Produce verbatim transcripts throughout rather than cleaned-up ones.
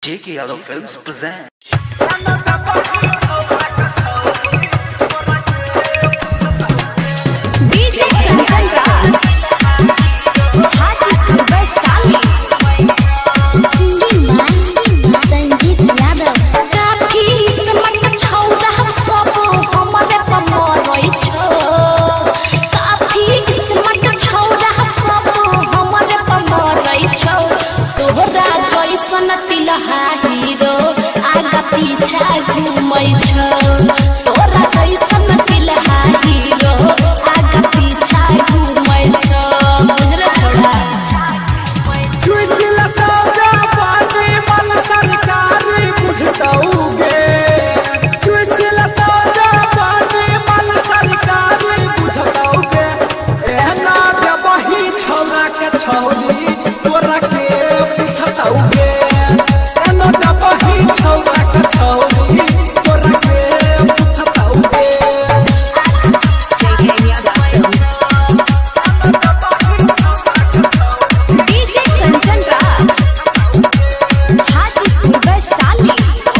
J K Yadav Films present. D J Kanchan Raj, Haji Vaishali, singing by Sanjeev Yadav. काफी समट छौरा सब हमरे पमरई छो, काफी समट छौरा सब हमरे पमरई छो। तोहरा जैसन तिलहा हीरो आगा पीछा घूमै छो, तोरा जैसन तिलहा हीरो आगा पीछा घूमै छो। बुझले छोड़ा चुइसी लताओगा पानी वाला सरकारी बुझताओगे, चुइसी लताओगा पानी वाला सरकारी बुझताओगे। एना देबही छौरा के छौरी तोरा के बुझताओगे, एना देबही छौरा के छौरी तोरा के बुझताओगे। D J Kanchan Raj, Haji Vaishali,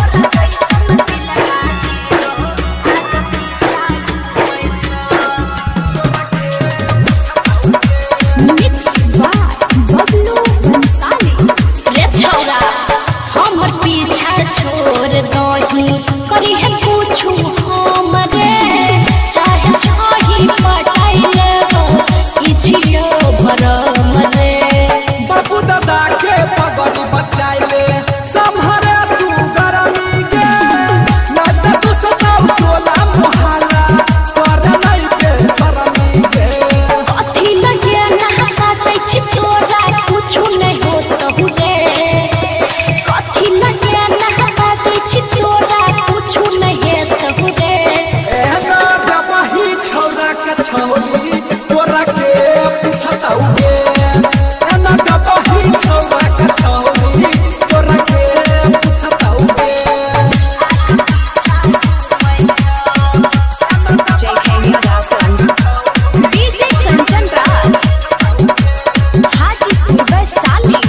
mixed by Bablu Bhansali. रे छौरा हमर पीछा छोड़ दही, करी है पूछू हमरे चाहे छही पटाई लेबो ई छियो भरम रे। बाबू दादा के पगड़ी बचाइले संभरे तू गरमी के, नट तू सताऊ टोला मोहल्ला कर नहीं के शरमी के। कथी लगे नहा जाइ छी तोरा कुछु नहीं होत रे, कथी लगे नहा जाइ छी तोरा कुछु नहीं होत रे। एना देबही छौरा के छौरी तोरा के पूछताऊगे, एना देबही छौरा के छौरी तोरा के पूछताऊगे। D J Kanchan Raj, Haji Vaishali,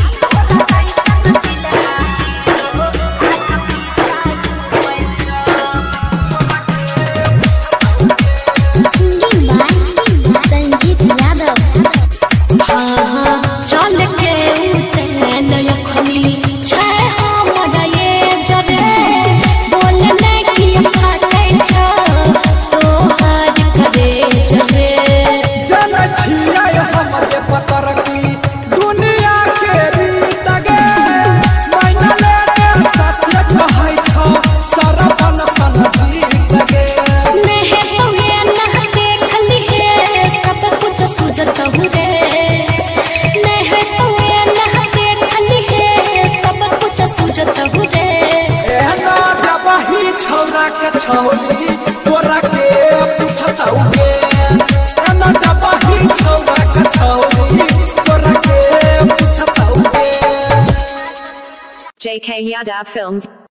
singing by Sanjeev Yadav. हाँ हाँ चल के उतैन लखनी छै हमरा ये जरे, बोलने की फाटे छ तोहर करे जरे। जन छियै हमरे पतर की दुनिया के रीत गे, मैना लेके सत्य कहै छौ सरपन सन जीत गे। नेहे तुहे नह देख लिए सब कुछ सुझत रे, नेहे तुहे नह देख लिए सब कुछ सुझत रे। एना देबही छौरा के छौरी तोरा के पूछताऊगे, एना देबही छौरा के छौरी तोरा के पूछताऊगे। J K Yadav Films.